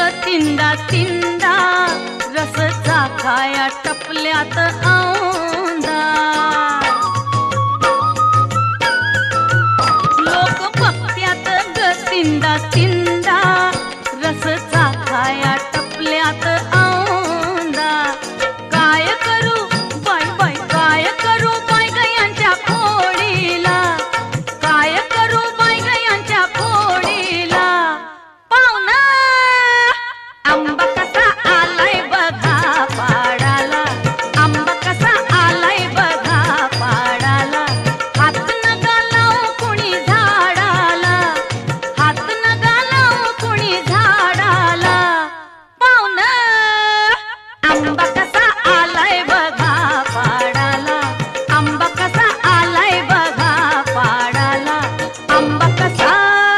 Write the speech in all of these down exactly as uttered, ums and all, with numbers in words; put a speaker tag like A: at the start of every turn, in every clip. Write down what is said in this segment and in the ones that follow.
A: तिंदा तिंदा रस चाखाया टपल्यात औंदा। लोक बघत्यात ग तिंदा तिंदा रस चाखाया टपल्यात औंदा। काय करू बाय बाय काय करू बाय गयांच्या खोडीला, काय करू बाय गयांच्या खोडीला। पाहुणा आंबा कसा आलाय बघा पाडाला, आंबा कसा आलाय बघा पाडाला। हात नका लावू कुणी झाडाला, हात नका लावू कुणी झाडाला। पाहुणा आंबा कसा आलाय बघा पाडाला, आंबा कसा आलाय बघा पाडाला, आंबा कसा।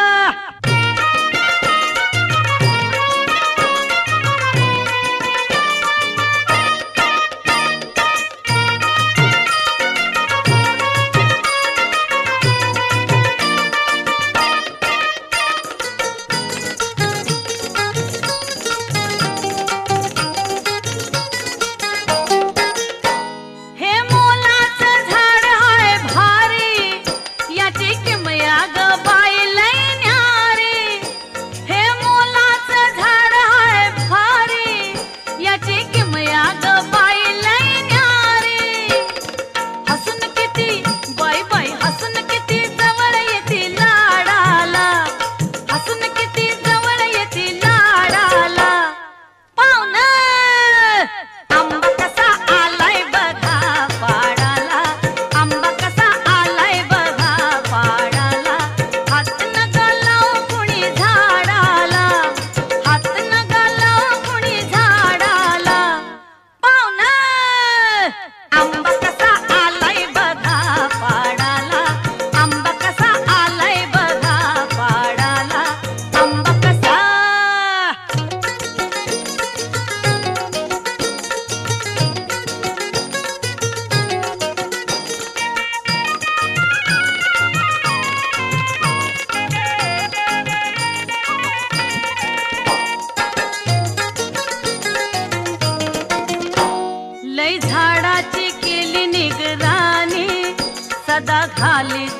A: हे मोलाचं झाड हाय भारी, याची किमया ग बाई लय न्यारी। हे मोलाचं झाड हाय भारी, याची किमया ग बाई लय न्यारी। हसून किती बाई बाई हसून किती जवळ येती लाडाला, हसून किती जवळ येती लाडाला। पाहुणा आंबा कसा आलाय बघा पाडाला, आंबा कसा आलाय बघा पाडाला। हात नका लावू कुणी झाडाला, हात नका लावू कुणी झाडाला। पाहुणा आंबा कसा आलाय बघा पाडाला, आंबा कसा आलाय बघा पाडाला, आंबा कसा। लय झाडाची केली निगराणी, सदा खाली